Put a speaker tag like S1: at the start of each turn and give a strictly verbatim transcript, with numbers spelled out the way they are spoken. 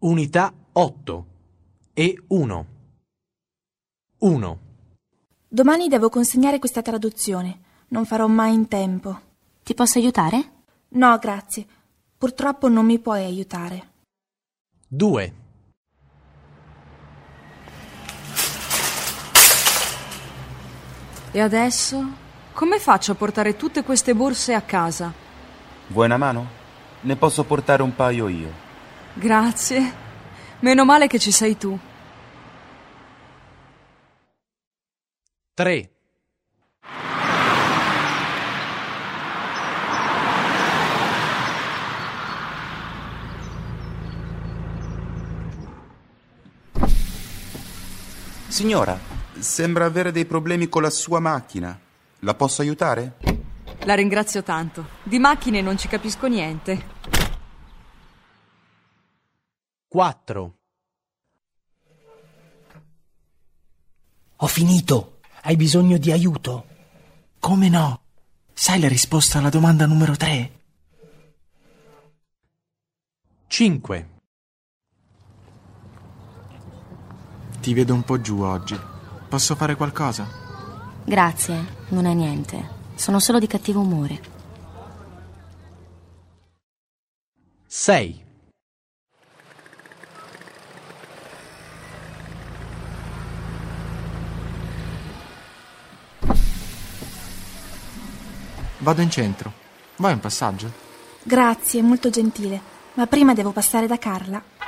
S1: Unità otto e uno. uno.
S2: Domani devo consegnare questa traduzione. Non farò mai in tempo.
S3: Ti posso aiutare?
S2: No, grazie. Purtroppo non mi puoi aiutare.
S1: due.
S4: E adesso? Come faccio a portare tutte queste borse a casa?
S5: Vuoi una mano? Ne posso portare un paio io.
S4: Grazie. Meno male che ci sei tu.
S1: tre.
S5: Signora, sembra avere dei problemi con la sua macchina. La posso aiutare?
S4: La ringrazio tanto. Di macchine non ci capisco niente.
S1: quattro.
S6: Ho finito. Hai bisogno di aiuto? Come no? Sai la risposta alla domanda numero tre?
S1: cinque.
S7: Ti vedo un po' giù oggi. Posso fare qualcosa?
S3: Grazie, non è niente. Sono solo di cattivo umore.
S1: sei.
S7: Vado in centro. Vai un passaggio?
S2: Grazie, molto gentile. Ma prima devo passare da Carla.